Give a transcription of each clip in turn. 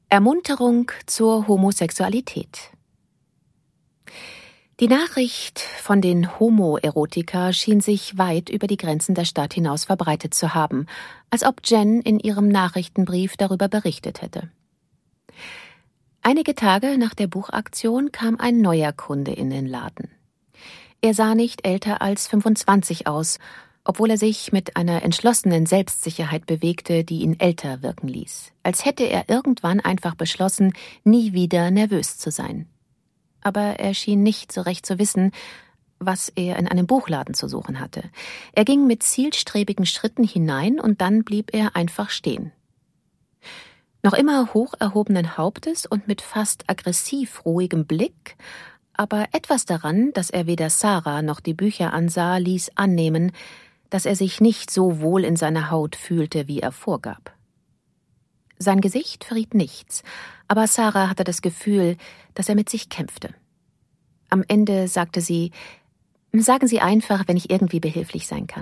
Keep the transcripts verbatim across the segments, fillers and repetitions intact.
Ermunterung zur Homosexualität. Die Nachricht von den Homoerotika schien sich weit über die Grenzen der Stadt hinaus verbreitet zu haben, als ob Jen in ihrem Nachrichtenbrief darüber berichtet hätte. Einige Tage nach der Buchaktion kam ein neuer Kunde in den Laden. Er sah nicht älter als fünfundzwanzig aus, obwohl er sich mit einer entschlossenen Selbstsicherheit bewegte, die ihn älter wirken ließ, als hätte er irgendwann einfach beschlossen, nie wieder nervös zu sein. Aber er schien nicht so recht zu wissen, was er in einem Buchladen zu suchen hatte. Er ging mit zielstrebigen Schritten hinein und dann blieb er einfach stehen. Noch immer hoch erhobenen Hauptes und mit fast aggressiv ruhigem Blick, aber etwas daran, dass er weder Sarah noch die Bücher ansah, ließ annehmen, dass er sich nicht so wohl in seiner Haut fühlte, wie er vorgab. Sein Gesicht verriet nichts, aber Sarah hatte das Gefühl, dass er mit sich kämpfte. Am Ende sagte sie, »Sagen Sie einfach, wenn ich irgendwie behilflich sein kann.«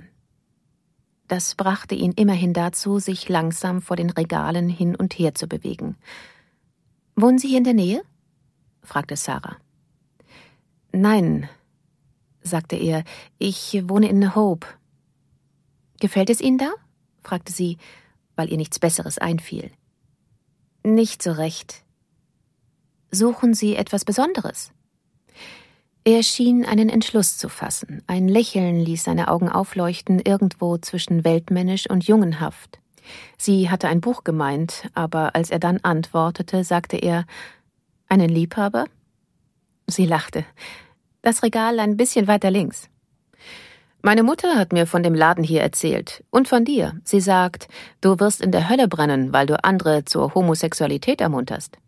Das brachte ihn immerhin dazu, sich langsam vor den Regalen hin und her zu bewegen. »Wohnen Sie hier in der Nähe?« fragte Sarah. »Nein«, sagte er, »ich wohne in Hope.« »Gefällt es Ihnen da?« fragte sie, weil ihr nichts Besseres einfiel. »Nicht so recht.« »Suchen Sie etwas Besonderes?« Er schien einen Entschluss zu fassen. Ein Lächeln ließ seine Augen aufleuchten, irgendwo zwischen weltmännisch und jungenhaft. Sie hatte ein Buch gemeint, aber als er dann antwortete, sagte er, »Einen Liebhaber?« Sie lachte. »Das Regal ein bisschen weiter links.« »Meine Mutter hat mir von dem Laden hier erzählt. Und von dir. Sie sagt, du wirst in der Hölle brennen, weil du andere zur Homosexualität ermunterst.«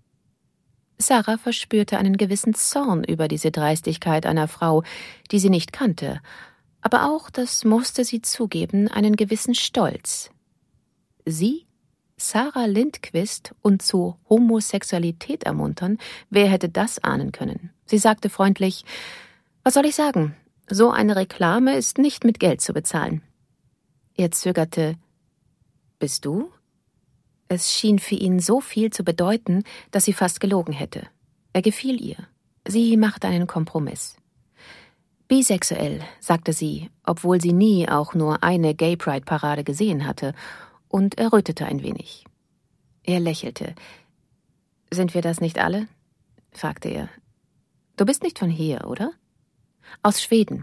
Sarah verspürte einen gewissen Zorn über diese Dreistigkeit einer Frau, die sie nicht kannte, aber auch, das musste sie zugeben, einen gewissen Stolz. Sie, Sarah Lindqvist, und zur Homosexualität ermuntern, wer hätte das ahnen können? Sie sagte freundlich, »Was soll ich sagen? So eine Reklame ist nicht mit Geld zu bezahlen.« Er zögerte. »Bist du?« Es schien für ihn so viel zu bedeuten, dass sie fast gelogen hätte. Er gefiel ihr. Sie machte einen Kompromiss. »Bisexuell«, sagte sie, obwohl sie nie auch nur eine Gay-Pride-Parade gesehen hatte, und errötete ein wenig. Er lächelte. »Sind wir das nicht alle?« fragte er. »Du bist nicht von hier, oder?« »Aus Schweden.«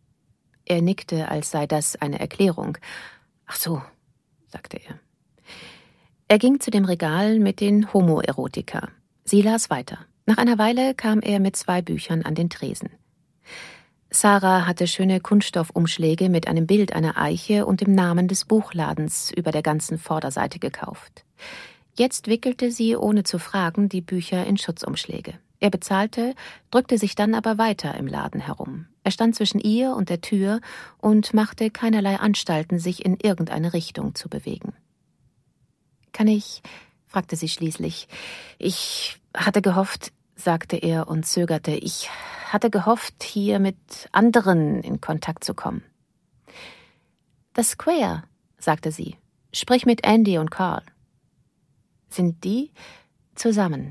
Er nickte, als sei das eine Erklärung. »Ach so«, sagte er. Er ging zu dem Regal mit den Homoerotika. Sie las weiter. Nach einer Weile kam er mit zwei Büchern an den Tresen. Sarah hatte schöne Kunststoffumschläge mit einem Bild einer Eiche und dem Namen des Buchladens über der ganzen Vorderseite gekauft. Jetzt wickelte sie, ohne zu fragen, die Bücher in Schutzumschläge. Er bezahlte, drückte sich dann aber weiter im Laden herum. Er stand zwischen ihr und der Tür und machte keinerlei Anstalten, sich in irgendeine Richtung zu bewegen. »Kann ich?« fragte sie schließlich. »Ich hatte gehofft«, sagte er und zögerte, »ich hatte gehofft, hier mit anderen in Kontakt zu kommen.« »Das Square«, sagte sie. »Sprich mit Andy und Carl.« »Sind die zusammen?«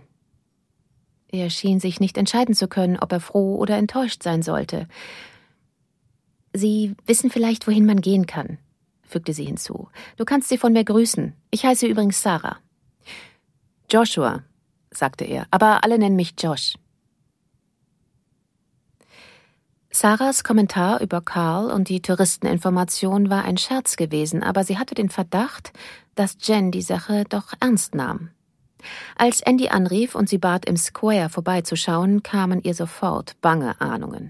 Er schien sich nicht entscheiden zu können, ob er froh oder enttäuscht sein sollte. »Sie wissen vielleicht, wohin man gehen kann«, fügte sie hinzu. »Du kannst sie von mir grüßen. Ich heiße übrigens Sarah.« »Joshua«, sagte er, »aber alle nennen mich Josh.« Sarahs Kommentar über Carl und die Touristeninformation war ein Scherz gewesen, aber sie hatte den Verdacht, dass Jen die Sache doch ernst nahm. Als Andy anrief und sie bat, im Square vorbeizuschauen, kamen ihr sofort bange Ahnungen.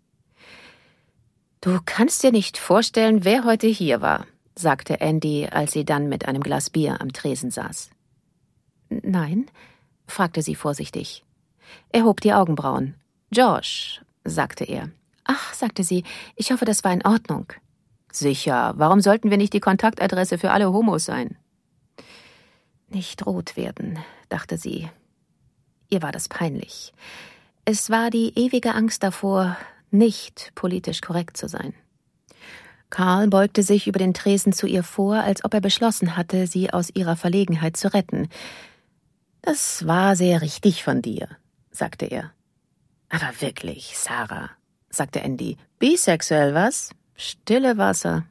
»Du kannst dir nicht vorstellen, wer heute hier war«, sagte Andy, als sie dann mit einem Glas Bier am Tresen saß. »Nein?« fragte sie vorsichtig. Er hob die Augenbrauen. »Josh«, sagte er. »Ach«, sagte sie, »ich hoffe, das war in Ordnung.« »Sicher, warum sollten wir nicht die Kontaktadresse für alle Homos sein?« »Nicht rot werden«, dachte sie. Ihr war das peinlich. Es war die ewige Angst davor, nicht politisch korrekt zu sein. Carl beugte sich über den Tresen zu ihr vor, als ob er beschlossen hatte, sie aus ihrer Verlegenheit zu retten. »Das war sehr richtig von dir«, sagte er. »Aber wirklich, Sarah«, sagte Andy, »bisexuell, was? Stille Wasser.«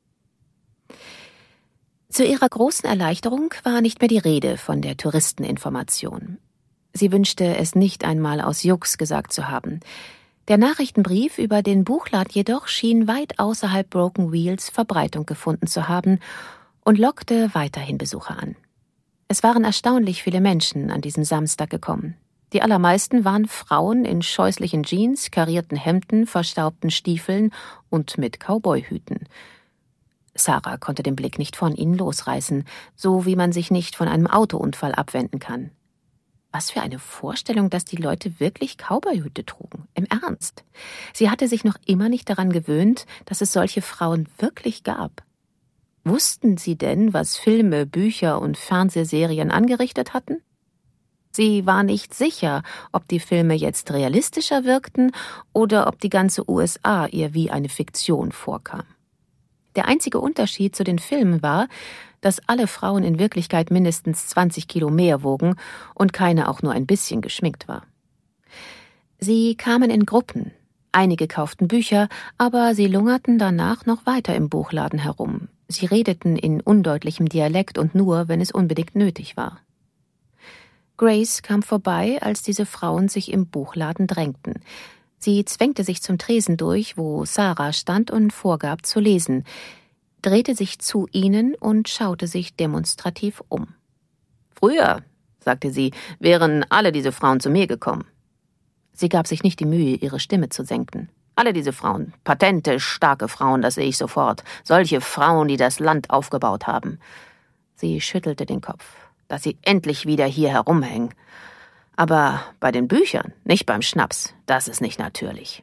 Zu ihrer großen Erleichterung war nicht mehr die Rede von der Touristeninformation. Sie wünschte, es nicht einmal aus Jux gesagt zu haben. Der Nachrichtenbrief über den Buchladen jedoch schien weit außerhalb Broken Wheels Verbreitung gefunden zu haben und lockte weiterhin Besucher an. Es waren erstaunlich viele Menschen an diesem Samstag gekommen. Die allermeisten waren Frauen in scheußlichen Jeans, karierten Hemden, verstaubten Stiefeln und mit Cowboyhüten. Sarah konnte den Blick nicht von ihnen losreißen, so wie man sich nicht von einem Autounfall abwenden kann. Was für eine Vorstellung, dass die Leute wirklich Cowboyhüte trugen. Im Ernst. Sie hatte sich noch immer nicht daran gewöhnt, dass es solche Frauen wirklich gab. Wussten sie denn, was Filme, Bücher und Fernsehserien angerichtet hatten? Sie war nicht sicher, ob die Filme jetzt realistischer wirkten oder ob die ganze U S A ihr wie eine Fiktion vorkam. Der einzige Unterschied zu den Filmen war, dass alle Frauen in Wirklichkeit mindestens zwanzig Kilo mehr wogen und keine auch nur ein bisschen geschminkt war. Sie kamen in Gruppen. Einige kauften Bücher, aber sie lungerten danach noch weiter im Buchladen herum. Sie redeten in undeutlichem Dialekt und nur, wenn es unbedingt nötig war. Grace kam vorbei, als diese Frauen sich im Buchladen drängten. Sie zwängte sich zum Tresen durch, wo Sarah stand und vorgab zu lesen, drehte sich zu ihnen und schaute sich demonstrativ um. »Früher«, sagte sie, »wären alle diese Frauen zu mir gekommen.« Sie gab sich nicht die Mühe, ihre Stimme zu senken. »Alle diese Frauen, patente, starke Frauen, das sehe ich sofort. Solche Frauen, die das Land aufgebaut haben.« Sie schüttelte den Kopf. »Dass sie endlich wieder hier herumhängen. Aber bei den Büchern, nicht beim Schnaps, das ist nicht natürlich.«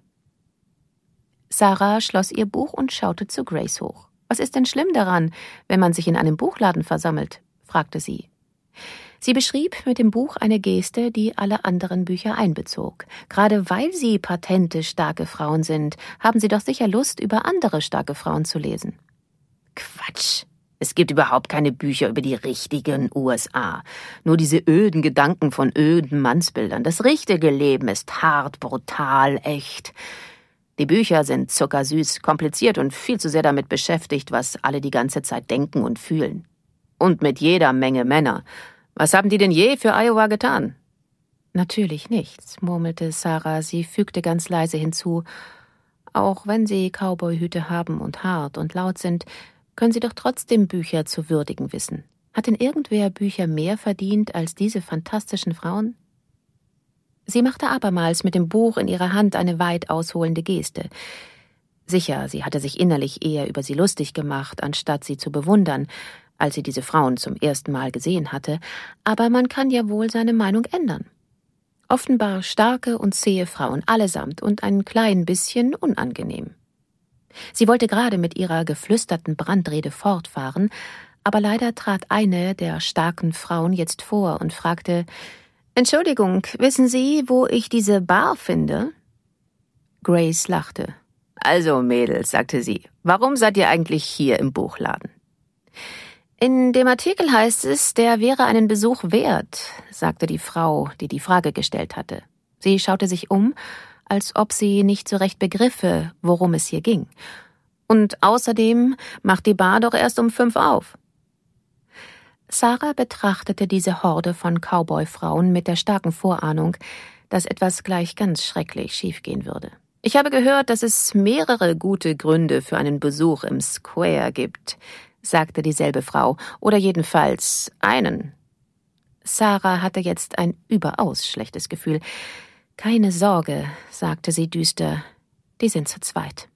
Sarah schloss ihr Buch und schaute zu Grace hoch. »Was ist denn schlimm daran, wenn man sich in einem Buchladen versammelt?« fragte sie. Sie beschrieb mit dem Buch eine Geste, die alle anderen Bücher einbezog. Gerade weil sie patente, starke Frauen sind, haben sie doch sicher Lust, über andere starke Frauen zu lesen. »Quatsch! Es gibt überhaupt keine Bücher über die richtigen U S A. Nur diese öden Gedanken von öden Mannsbildern. Das richtige Leben ist hart, brutal, echt. Die Bücher sind zuckersüß, kompliziert und viel zu sehr damit beschäftigt, was alle die ganze Zeit denken und fühlen. Und mit jeder Menge Männer. Was haben die denn je für Iowa getan?« »Natürlich nichts«, murmelte Sarah. Sie fügte ganz leise hinzu, »auch wenn sie Cowboyhüte haben und hart und laut sind, können sie doch trotzdem Bücher zu würdigen wissen. Hat denn irgendwer Bücher mehr verdient als diese fantastischen Frauen?« Sie machte abermals mit dem Buch in ihrer Hand eine weit ausholende Geste. Sicher, sie hatte sich innerlich eher über sie lustig gemacht, anstatt sie zu bewundern, als sie diese Frauen zum ersten Mal gesehen hatte, aber man kann ja wohl seine Meinung ändern. Offenbar starke und zähe Frauen allesamt und ein klein bisschen unangenehm. Sie wollte gerade mit ihrer geflüsterten Brandrede fortfahren, aber leider trat eine der starken Frauen jetzt vor und fragte, »Entschuldigung, wissen Sie, wo ich diese Bar finde?« Grace lachte. »Also, Mädels«, sagte sie, »warum seid ihr eigentlich hier im Buchladen?« »In dem Artikel heißt es, der wäre einen Besuch wert«, sagte die Frau, die die Frage gestellt hatte. Sie schaute sich um, als ob sie nicht so recht begriffe, worum es hier ging. »Und außerdem macht die Bar doch erst um fünf auf.« Sarah betrachtete diese Horde von Cowboy-Frauen mit der starken Vorahnung, dass etwas gleich ganz schrecklich schiefgehen würde. »Ich habe gehört, dass es mehrere gute Gründe für einen Besuch im Square gibt«, sagte dieselbe Frau, »oder jedenfalls einen.« Sarah hatte jetzt ein überaus schlechtes Gefühl. »Keine Sorge«, sagte sie düster, »die sind zu zweit.«